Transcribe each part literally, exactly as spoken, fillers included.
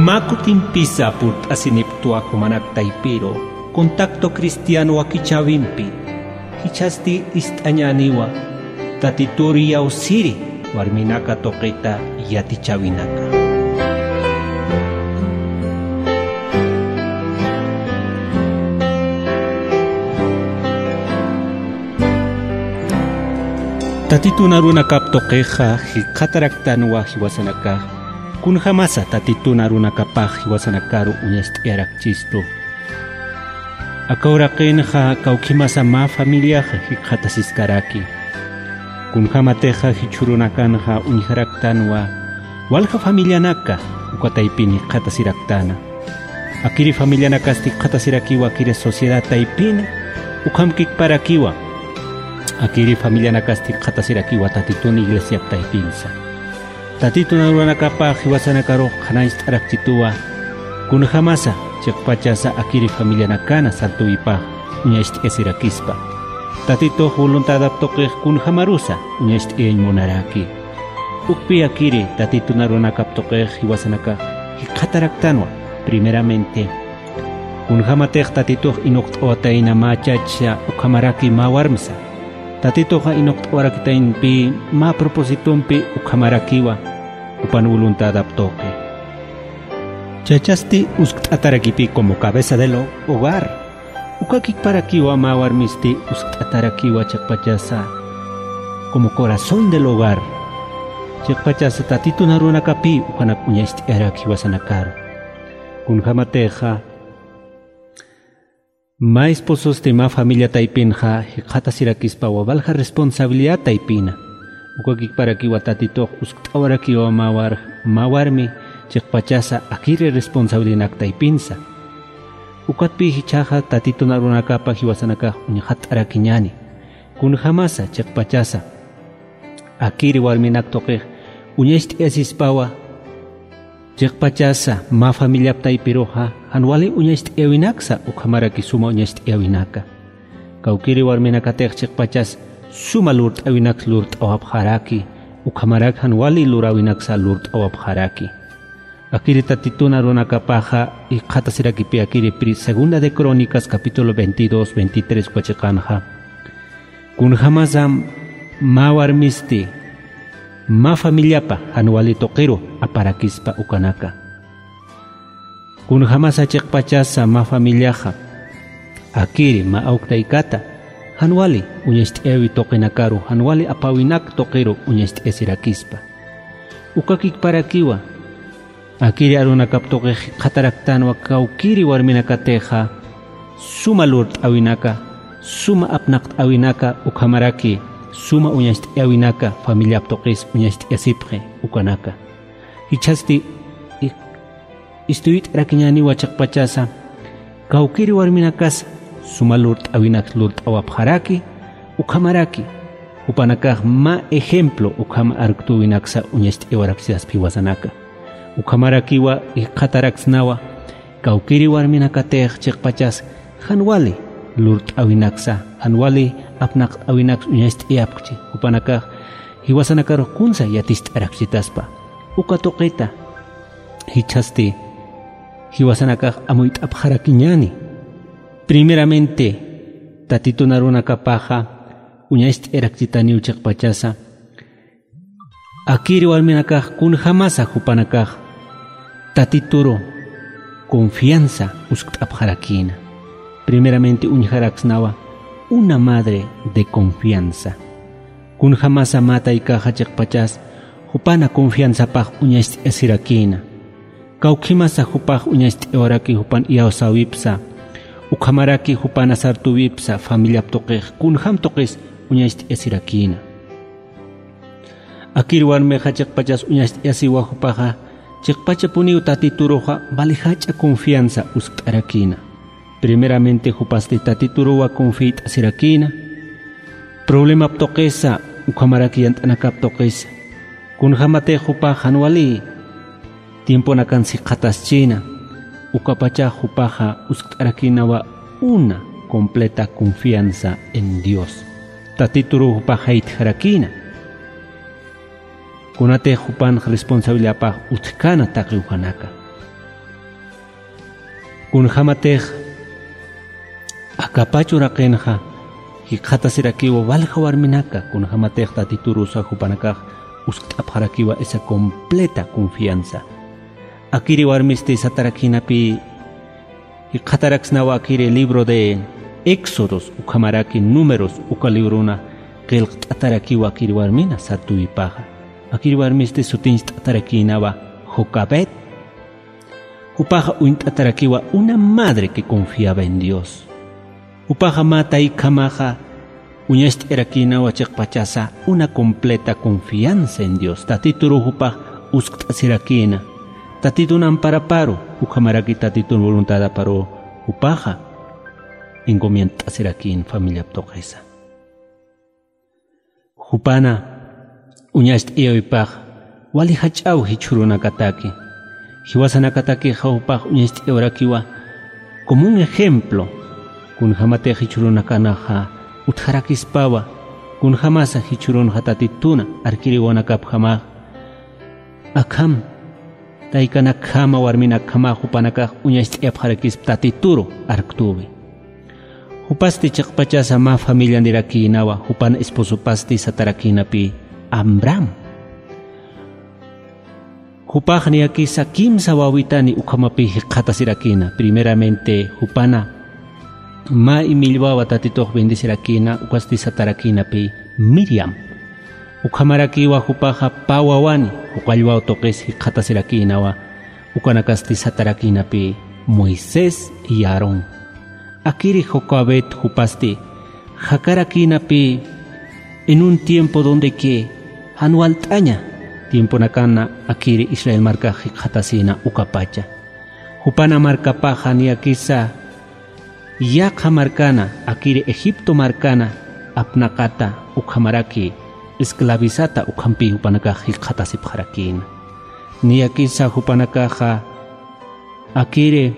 Amakutin pisa purt asiniptua kumanak taipiro, contacto cristiano akichavimpi, hichasti istañaniwa, tatituri yausiri, warminaka toqita yatichavinaca. Tatitunaruna kaptoqeja hikataraktanwa hiwasanaka. Kun jamasa tatitunaruna kapaj hiwasanakaru uñast'iarakchistu. Akauraqinja kaukimasa ma familiaja hikhatasiskaraki. Kun jamateja hichurunakanja uñijaraktanwa walja familianaka ukataipini khatasiraktana. Akiri familianakasti khatasirakiwa akiri sociedad taipina ukamkikparakiwa. Akiri familianakasti khatasirakiwa tatituna iglesia taipinsa. Tatituna kapaj hiwasanakaro khanais arakchituwa kun jamasa chakpachasa akiri familianakana saltuipaj uñasht'esirakispa. Tatito voluntadaptoqej kun jamarusa uñasht'eñ monaraki. Ukpi akiri tatitunaruna kaptoqej hiwasanaka hikataraktanwa primeramente kun jamatej tatitoj inoqt'otaina machacha ukhamaraki mawarmsa. Tatitoja inoqt'orakitainpi ma propositumpi ukhamarakiwa upan voluntadaptoque. Chachasti uskt'atarakipi como cabeza del hogar. Ukakikparakiwa ma warmisti uskt'atarakiwa chakpachasa como corazón del hogar. Chakpachasa tatitunarunakapi ukanak uñasht'iarakiwa sanakaru. Kun jamateja ma esposos de ma familia taipinja hikhatasirakispá wabalja responsabilidad taipina. Ukakikparakiwa tatitoq uskt'awarakiwa mawar mawarmi chikpachasa akiri responsabilidad taipinsa. Ukatpi hichaja tatitunarunakapa hiwasanaka uñhat'arakiñani. Kun jamasa chikpachasa akiri warminak toqej uñasht'iasispawa chikpachasa ma familia taipiroja hanwali uñasht'iawinaksa ukhamaraki suma uñasht'iawinaka. Kaukiri warminakatej chikpachas suma lurt'awinak lurt'awapjaraki ukamarak hanwali lurawinaksa lurt'awapjaraki. Akiri tatitunarunakapaja ikhatasirakipi akiri pri segunda de Crónicas capítulo veintidós veintitrés kuachikanja. Kun jamasa ma warmisti ma familiapa hanwali toqiro aparakispa ukanaka. Kun jamasa chikpachasa ma familiaja akiri ma auktaikata hanwali uñasht'ewi toqinakaru hanwali apawinak toqiro uñasht'esirakispa. Ukakikparakiwa akiri arunakaptoqej qhataraktanwa kaukiri warminakateja suma lurt'awinaka suma apnaqt'awinaka ukhamaraki suma uñasht'eawinaka familiaptoqis uñasht'esipqe ukanaka. Hichasti istuyit'rakiñaniwa chakpachasa kaukiri warminakas suma lurt'awinak lurt'awapjaraki ukhamaraki upanakaj ma ejemplo ukhama arktuwinaksa uñasht'ewarakchaspi wasanaka. Ukhamarakiwa iqhataraksnawa kaukiri warminakatej chikpachas hanwali lurt'awinaksa hanwali apnaqt'awinaks uñasht'eyapqchi upanakaj hiwasanakaro kunsa yatist'arakchitaspa uka toqita hichasti hiwasanakaj amuyt'apjarakiñani. Primeramente tatitunarunakapaja uñasht'erakchitaniw chikpachasa akiri warminakaj kun jamasa hupanakaj tatituro confianza uskt'apjarakina. Primeramente uñjaraksnawa una madre de confianza. Kun jamasa mataikaja chikpachas hupana confianza paj uñasht'esirakina. Kaukimasa hupaj uñasht'ewaraki hupan iawsawipsa ukhamaraki hupana sartuwipsa familiaptoqej kun hamtoqis uñasht'esirakina. Akiri warmeja chikpachas uñasht'esiwa hupaja chikpacha puniu tatituroja valihacha confianza uskt'arakina. Primeramente hupasti tatiturowa confiit'asirakina. Problema ptoqesa ukhamaraki yant'anakaptoqesa. Kun hamate hupaj hanwali tiempo nakansi qhataschina ukapacha hupaja uskt'arakinawa una completa confianza en Dios. Tatituro hupaja itharakina. Kunate hupan responsabilidad pa utkana taqi uhanaka. kun hamatej akapachu raqenja hiqata sirakiwa walja warminaka kun hamatej tatiturusa hupanakaj usqt'apjarakiwa esa completa confianza akiri warmisti satarakinapi hiqataraksnawa akiri libro de Éxodos ukamaraki números uka libruna qilqt'atarakiwa akiri warmina satuipaja akiri warmisti sutinst'atarakinawa Jocabet upaja uint'atarakiwa una madre que confiaba en Dios upaja matay kamaja uñasht'erakinawa chiqpachasa una completa confianza en Dios tatituru upaj usqt'asirakina tatitunan paraparo ukamaraki tatitun voluntada paro upaja encomiend'asirakin familia ptoqesa upana uñasht'eyoypaj wali hach'aw hichurunakataki hiwasanakataki hawpaj uñasht'eyorakiwa como un ejemplo kun hamate hichurunakanaja utharakispawa kun hamasa hichurunja tatituna arkiriwanakap hamaj akham taykana khama warmina khama hupanakaj uñasht'eyapjarakis tatituro arktubi hupasti chiqpachasa ma familia nirakinawa hupana esposopasti satarakinapi Amram hupajni akisa kimsa wawitani ukhamapi hiqhatasirakina primeramente hupana ma imilwawa tatitoq bendisirakina ukasti satarakinapi Miriam ukhamarakiwa hupaja pawawani uqallwaw toqis hiqhatasirakinawa ukanakasti satarakinapi Moisés y Aarón akiri Jocabet hupasti hakarakinapi en un tiempo donde que anual taña tiempo nakana akiri Israel marca hiqhatasina ukapacha hupana marcapaja ni akisa Yaqa marcana akiri Egipto marcana apnaqata ukhamaraki esclavizata ukhampi hupanaka hiqhatasipjarakin ni akisa hupanakaja akiri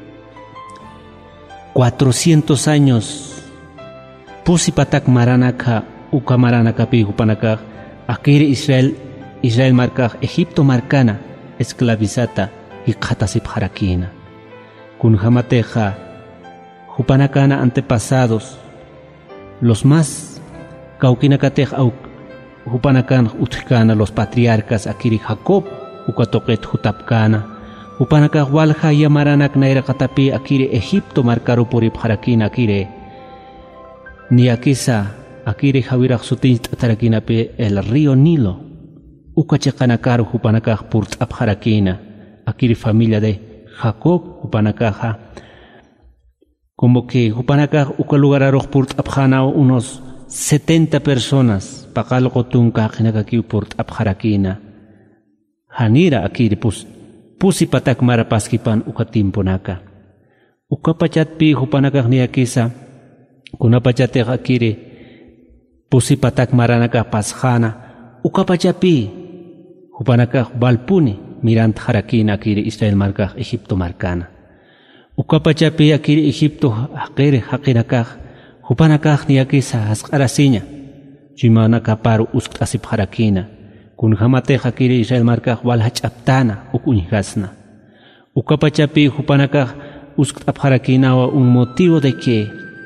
cuatrocientos años pusipatak maranaka ukamaranakapi hupanaka akiri Israel Israel marca Egipto marcana esclavizata hiqhatasipjarakina kun hamateja hupanakana antepasados los más kaukinakatej au hupanakan utkana los patriarcas akiri Jacob ukatoqet hutapkana hupanaka walja yamaranak nairaqatapi akiri Egipto marcaro puripjarakina akiri ni akisa akiri hawiraq sutinst'atarakinapi el río Nilo ukachiqanakaru hupanakaj purtz'apjarakina akiri familia de Jacob hupanakaja como que hupanakaj uka lugar aroq purtz'apjanao unos setenta personas paqalqotunka qinakaki purtz'apjarakina hanira akiri pus pusipatak marapaskipan uka timpunaka uka pachatpi hupanakaj ni akisa kunapachatej akiri pusipatak maranaka pasjana uka pachapi hupanakaj balpuni mirant harakina akiri Israel markaj Egipto marcana ukapachapi akiri Egipto haqiri haqirakaj hupanakaj ni akisa hasq'arasiña chimanaka paru usq'asipjarakina kun hamatej akiri Israel markaj walhach'aptana ukuñijasna ukapachapi hupanakaj usq'apjarakinawa un motivo de que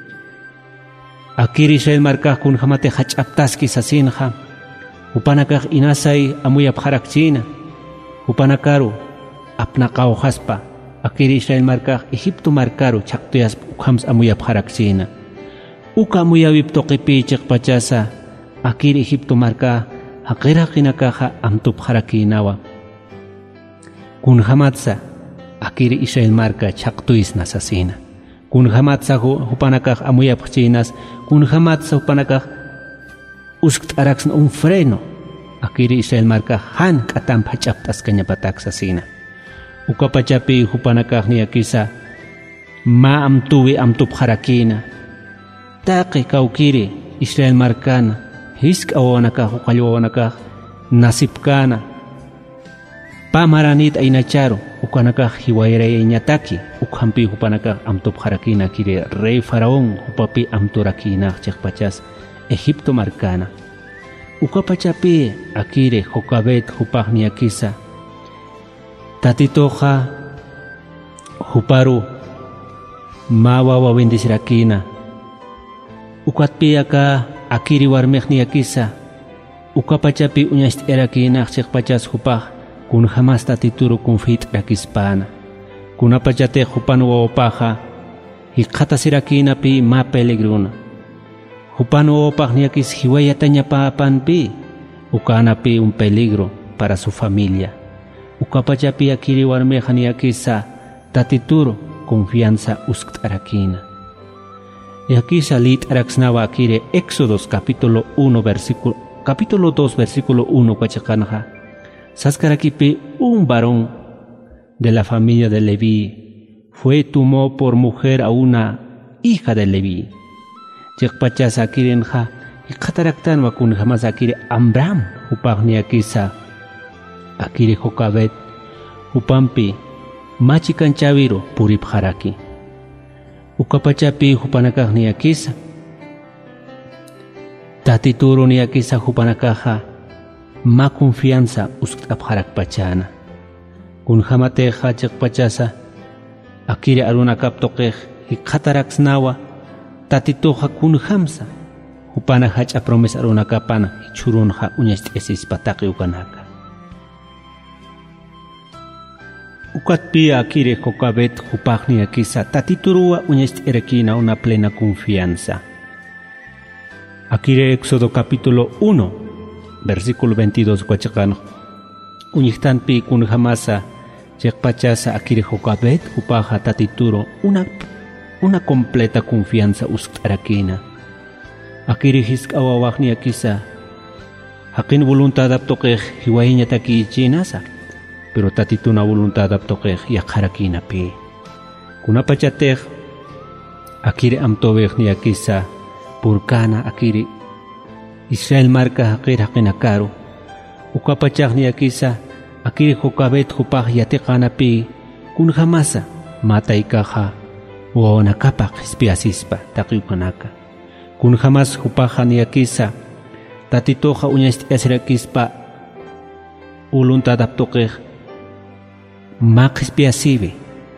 akiri Israel markaj kun hamatej hach'aptaski sasinja hupanakaj inasay amuyapjarakchina hupanakaru apnaqawjaspa akiri Israel markaj Egipto markaru chaqtuyas ukhams amuyapjarakchina uka amuyawiptoqipi chiqpachasa akiri Egipto marka haqiraqinakaja amtupjarakinawa kun hamatsa akiri Israel marka chaqtuyis nasasina kun hamatsa hupanakaj amuyapchinas kun hamatsa hupanakaj usqt'araksna un freno akiri Israel marka han k'atam hach'apt'askañapataksasina ukapachapi hupanakaj ni akisa ma amtuwi amtupjarakina taqi kawkiri Israel markana hisk'awawanakaj uqallwawanakaj nasipkana pamaranit aynacharu ukanakaj hiwayrayñataki ukhampi hupanakaj amtupjarakina kiri rey faraón hupapi amturakinaj chiqpachas Egipto marcana ukapachapi akiri Jocabet hupaj ni akisa tatitoja huparu mawawa bendicirakina. Ukatpi aka akiri warmekni akisa. Ukapachapi uñast erakina chikpachas hupaj kun jamás tatituro kun fit rakispana. Kunapachate hupanu wawapaja hikata sirakina pi ma peligruna. Hupanu wawapaj niakis hiwayataña papanpi. Ukanapi un peligro para su familia. Ukapachapi akiri warmeja niakisa tatituro confianza usktarakina. Y aquí salit araxnava akire Éxodos capítulo uno versículo capítulo dos versículo uno cuachakanja. Saskarakipi un varón de la familia de Leví fue tomó por mujer a una hija de Leví. Chekpachas akirenja y kataraktan wakun jamás akire Amram upagni akisa akire Jocabet upampi machikan chaviro purip haraki. Ukapachapi hupanakaj ni akisa. Tatituro ni akisa hupanakaja ma confianza uskap harak pachana. Kun hamateja chekpachasa akire aruna kaptokej hikataraksnawa tatitoja kun hamsa. Hupanakaj apromes aruna kapana churunja uñast esis pataki ukanaka. Ukatpi akire Jocabet hupagni akisa tatiturua uñast erekina una plena confianza. Akire Éxodo capítulo uno versículo veintidós cuachacano. Uñichtanpi kun jamasa chekpachasa akire Jocabet hupaja tatituro una una completa confianza uskarakina. Akire hisk awawagni akisa hakin voluntad aptokej hiwahiña taki chinasa. Pero tatituna voluntad aptokej yakharakina pi. Kunapachatej akire amtovej ni akisa purkana akire Israel marca hakir hakinakaru. Ukapachaj ni akisa akire Jocabet hupaj yatekana pi kun jamasa mataikaja wawanakapaj espiasispa takiukanaka. Kun jamas hupaja ni akisa tatitoja uñast esirakispa voluntad aptokej Maqispiasive.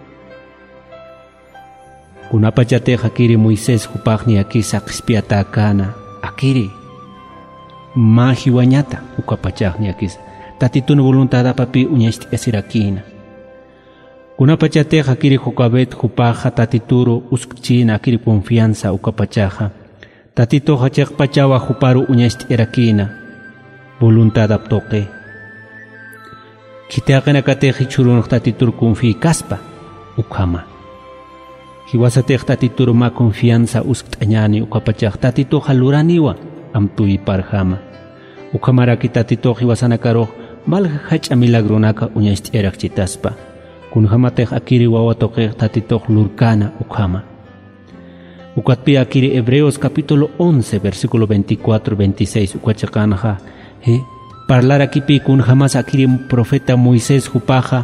Kunapachate akiri Moisés hupagni akisa qispiatakana akiri mahiwañata ukapachagni akisa tatitun voluntad apapi uñast esirakina. Kunapachate akiri Jocabet hupaja tatituro uskchina akiri confianza ukapachaja tatito hachakpachawa huparu uñast erakina voluntad aptoque. Kiteakana kateji churunok tatitur confi kaspa ukama. Hiwasatek tatitur ma confianza usktañani ukapachak tatito haluraniwa amtui parjama. Ukamaraki tatito hiwasanakaro malga hacha milagronaka uñast erak chitaspa. Kunhamatek akiri wawatokek tatito lurkana ukama. Ukatpi akiri Hebreos capítulo once versículo veinticuatro veintiséis ukachakanaja he Parlar aquí kun jamás akiri profeta Moisés hupaja.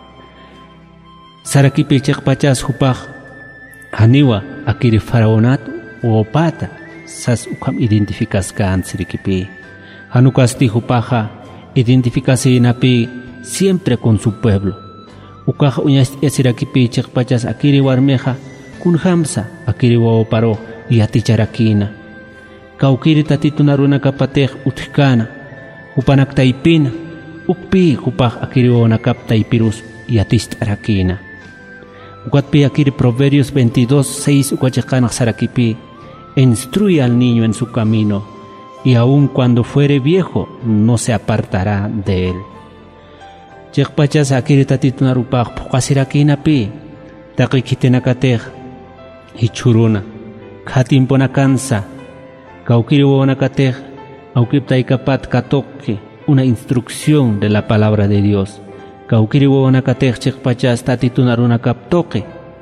Sarakipi chekpachas hupaj. Haniwa akiri faraonat o pata. Sas ukam identificas kan sirikipi. Hanukasti hupaja identificasi napi siempre con su pueblo. Ukaja uñas esirakipi chekpachas akiri warmeja kun hamsa akiri wawaparo y aticharakina. Kaukiri tatitunaruna kapatej utkana. Upanak taipina, ukpi hupaj akiri wanakap taipirus y atist arakina. Ukatpi akiri Proverbios veintidós seis ukachakanak sarakipi, instruye al niño en su camino, y aun cuando fuere viejo, no se apartará de él. Chekpachas akiri tatitunarupaj pukasirakina pi, takikitenakatej, hichuruna, katimponakansa, kaukiri wanakatej, Aukiptaikapat katoque, una instrucción de la palabra de Dios. Kaukiri wonakatech chekpachas tatitunaruna kaptoque.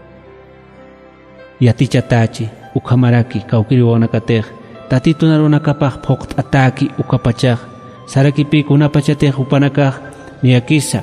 Yatichatachi, ukamaraki, kaukiri wonakatech, tatitunaruna kapaj pokt ataki ukapachaj, sarakipi kunapachatej upanakaj, niakisa.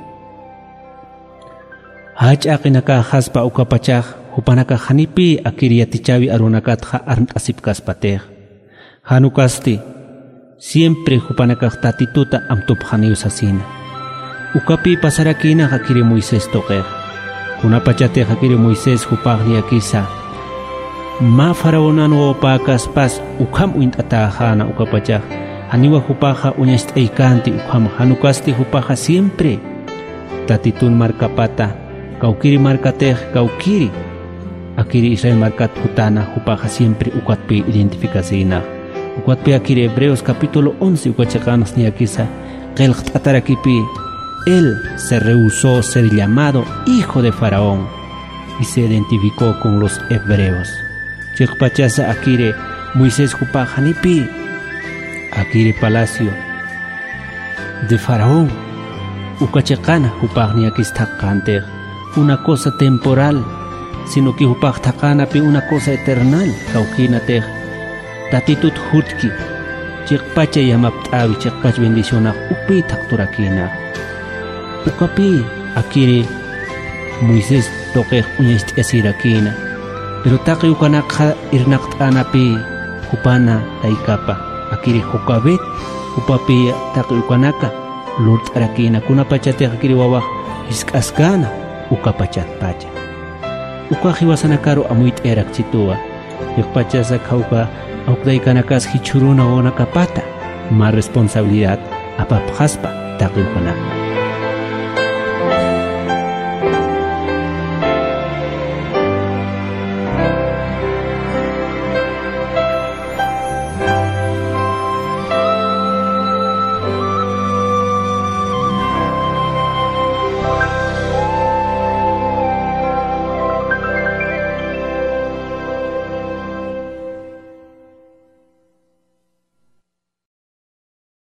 Hach akinaka haspa ukapachaj, upanaka hanipi akiri yatichavi arunakatja arnt asipkaspatej. Hanukasti. Siempre hupanakaj tatituta amtupjanius asina. Ukapi pasarakina akiri Moisés toquej. kunapachate hakiri Moisés hupaqni akisa ma faraonan wopakas pas ukham uint'atahana ukapacha haniwa hupaja uñasht'aykanti ukham hanukasti hupaja siempre tatitun markapata kaukiri markatej kaukiri akiri Israel markat hutana hupaja siempre ukwatpi identificacionaj ukwatpi akiri Hebreos capítulo once ukwachaqanas ni akisa qelqt atarakipi él se rehusó ser llamado hijo de Faraón y se identificó con los hebreos. Chekpachasa akire Moisés hupajanipi akire palacio de Faraón ukachekana hupajni akistakante una cosa temporal sino que hupajtakana pi una cosa eternal kaukinate tatitut hutki chekpacha yamaptawi chekpach bendicionaj upi takturakina ukapi akire Moisés toqej uñaist asirakina pero taqi ukanakha irnaqt'anapi hupana taykapa akiri hukabet hupapi taqi ukanaka lurt'arakina kunapachate akiri wawaq isk'askana ukapachatpacha ukaji wasanakaro amuyt'erak chituwa yaqpachasa khawka awqdaykanakas hichuruna wonakapata ma responsabilidad apapqaspa taqi ukanaka